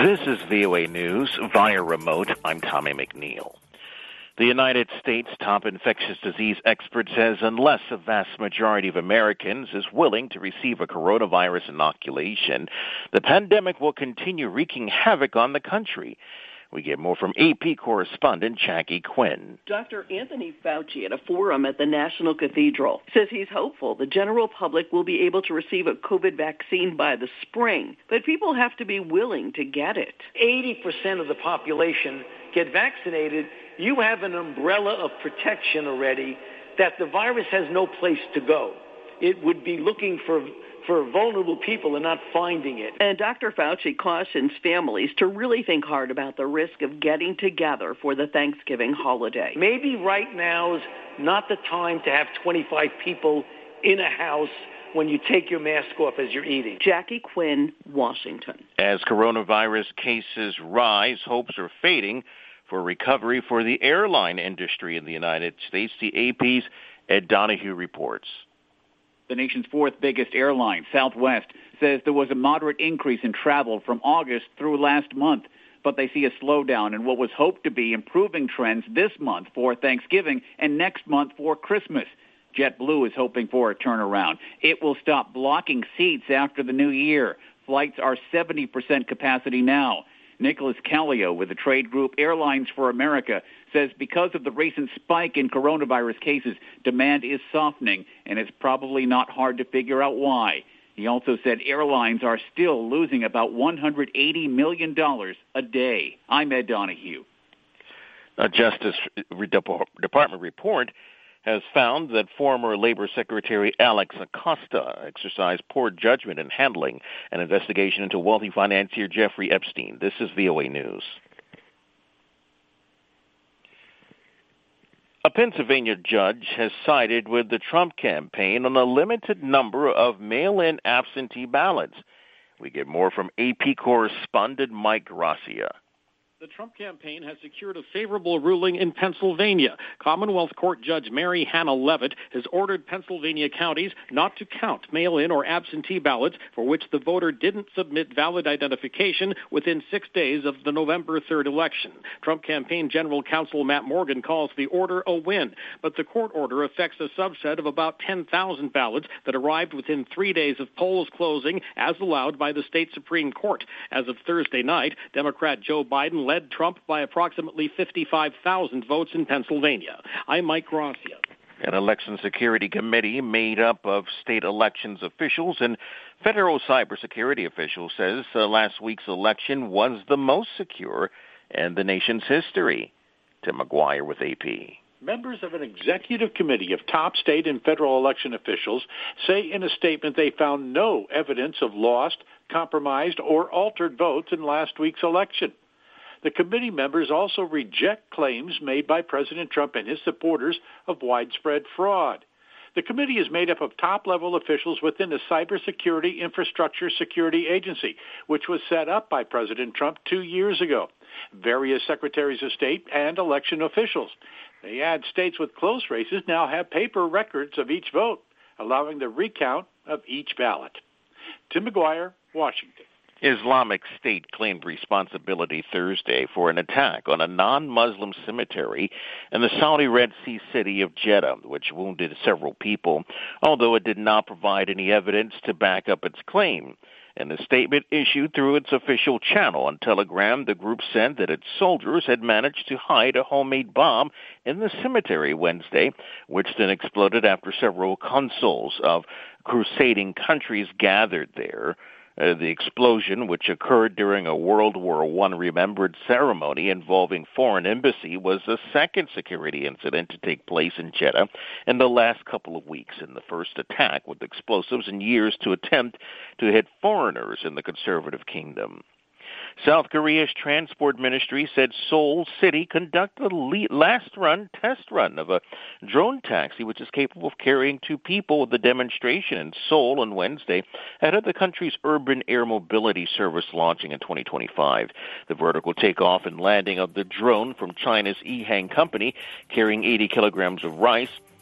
This is VOA News via remote. I'm Tommy McNeil. The United States top infectious disease expert says unless a vast majority of Americans is willing to receive a coronavirus inoculation, the pandemic will continue wreaking havoc on the country. We get more from AP correspondent Jackie Quinn. Dr. Anthony Fauci at a forum at the National Cathedral says he's hopeful the general public will be able to receive a COVID vaccine by the spring, but people have to be willing to get it. 80% of the population get vaccinated. You have an umbrella of protection already that the virus has no place to go. It would be looking for vulnerable people and not finding it. And Dr. Fauci cautions families to really think hard about the risk of getting together for the Thanksgiving holiday. Maybe right now is not the time to have 25 people in a house when you take your mask off as you're eating. Jackie Quinn, Washington. As coronavirus cases rise, hopes are fading for recovery for the airline industry in the United States. The AP's Ed Donahue reports. The nation's fourth biggest airline, Southwest, says there was a moderate increase in travel from August through last month, but they see a slowdown in what was hoped to be improving trends this month for Thanksgiving and next month for Christmas. JetBlue is hoping for a turnaround. It will stop blocking seats after the new year. Flights are 70% capacity now. Nicholas Callio with the trade group Airlines for America says because of the recent spike in coronavirus cases, demand is softening, and it's probably not hard to figure out why. He also said airlines are still losing about $180 million a day. I'm Ed Donahue. A Justice Department report has found that former Labor Secretary Alex Acosta exercised poor judgment in handling an investigation into wealthy financier Jeffrey Epstein. This is VOA News. A Pennsylvania judge has sided with the Trump campaign on a limited number of mail-in absentee ballots. We get more from AP correspondent Mike Gracia. The Trump campaign has secured a favorable ruling in Pennsylvania. Commonwealth Court Judge Mary Hannah Levitt has ordered Pennsylvania counties not to count mail-in or absentee ballots for which the voter didn't submit valid identification within 6 days of the November 3rd election. Trump campaign general counsel Matt Morgan calls the order a win, but the court order affects a subset of about 10,000 ballots that arrived within 3 days of polls closing, as allowed by the state Supreme Court. As of Thursday night, Democrat Joe Biden led Trump by approximately 55,000 votes in Pennsylvania. I'm Mike Gracia. An election security committee made up of state elections officials and federal cybersecurity officials says last week's election was the most secure in the nation's history. Tim McGuire with AP. Members of an executive committee of top state and federal election officials say in a statement they found no evidence of lost, compromised, or altered votes in last week's election. The committee members also reject claims made by President Trump and his supporters of widespread fraud. The committee is made up of top-level officials within the Cybersecurity Infrastructure Security Agency, which was set up by President Trump 2 years ago, various secretaries of state, and election officials. They add states with close races now have paper records of each vote, allowing the recount of each ballot. Tim McGuire, Washington. Islamic State claimed responsibility Thursday for an attack on a non-Muslim cemetery in the Saudi Red Sea city of Jeddah, which wounded several people, although it did not provide any evidence to back up its claim. In a statement issued through its official channel on Telegram, the group said that its soldiers had managed to hide a homemade bomb in the cemetery Wednesday, which then exploded after several consuls of crusading countries gathered there. The explosion, which occurred during a World War I remembered ceremony involving foreign embassy, was the second security incident to take place in Jeddah in the last couple of weeks, and the first attack with explosives in years to attempt to hit foreigners in the conservative kingdom. South Korea's transport ministry said Seoul City conducted a test run of a drone taxi which is capable of carrying 2 people with the demonstration in Seoul on Wednesday ahead of the country's urban air mobility service launching in 2025. The vertical takeoff and landing of the drone from China's Ehang company carrying 80 kilograms of rice